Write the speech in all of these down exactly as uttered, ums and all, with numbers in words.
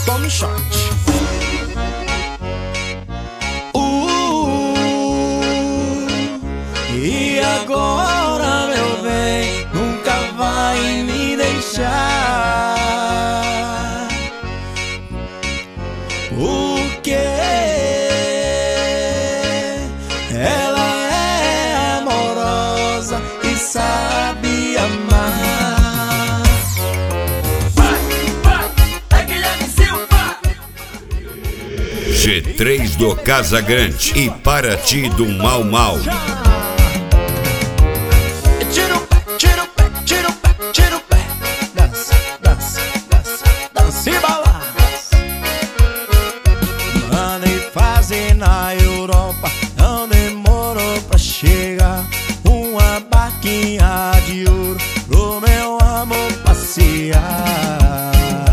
tome shot. Uh, e agora, meu bem, nunca vai me deixar. Porque ela é amorosa e sabe amar. Vai, vai, é Guilherme Silva. G três do Casa Grande e Paraty do Mau Mau. Tira o pé, tira o pé, tira o pé, tira o pé. Dança, dança, dança, dança e balança. Mandei fazer na Europa, não demorou pra chegar. Uma barquinha de ouro pro meu amor passear.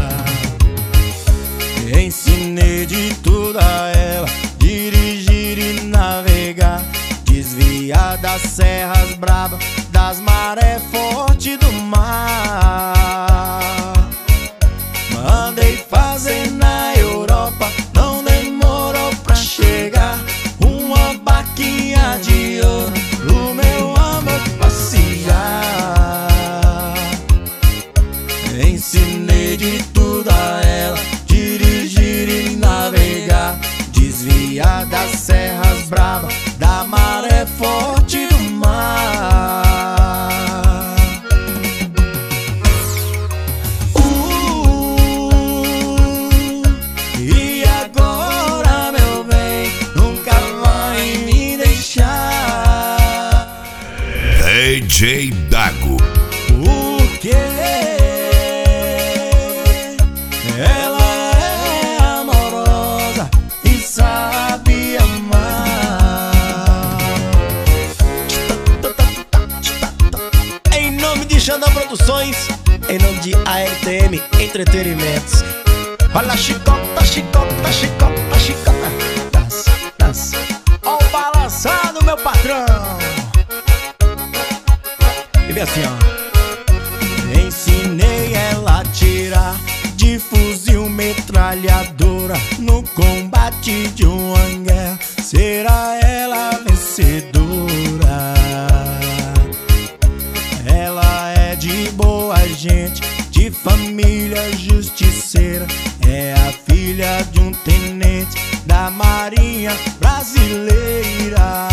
Ensinei de tudo a ela, dirigir e navegar, desviar das serras bravas, das marés fortes do mar. Mandei fazer na Europa, não demorou pra chegar. Uma barquinha de ouro pro meu amor passear. Ensinei de tudo a ela, dirigir e navegar, desviar das serras bravas, da maré forte do mar. Uh, e agora, meu bem, nunca vai me deixar. D J Dago. Porque ela é amorosa e sabe amar. Em nome de Xandão Produções, em nome de A R T M Entretenimentos. Olha a chicota, chicota, chicota, chicota. Dança, dança. Ó o balançado, meu patrão. E vem assim, ó. Ensinei ela a tirar de fuzil metralhadora no combate de uma guerra. Será ela a vencedora? Ela é de boa gente, de família justiceira. É a filha de um tenente da Marinha Brasileira.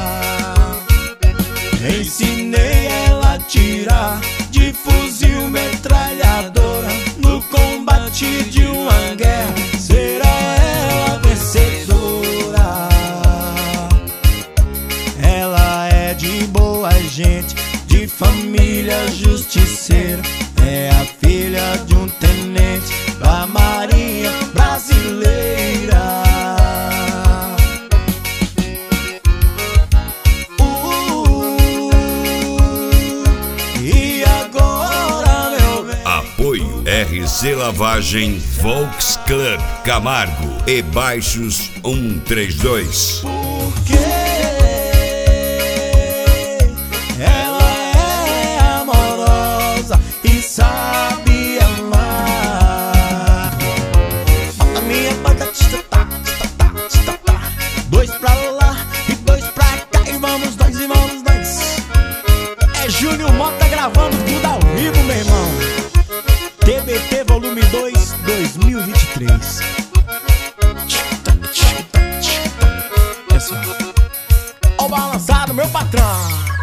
Ensinei ela a tirar de fuzil metralhadora no combate de uma guerra. Será ela a vencedora? Ela é de boa gente, de família justiceira. É a filha de um tenente da Marinha Brasileira. Apoio R C Lavagem, Volks Club Camargo e Baixos um três dois. Porque ela é amorosa e sabe amar. Bota minha banda, tita-tá, tita-tá, tita-tá. Dois pra lá e dois pra cá, e vamos nós, e vamos nós. É Júnior Mota gravando tudo ao vivo, meu irmão. T B T Volume dois, dois mil e vinte e três. Pessoal, ó o balançado, meu patrão.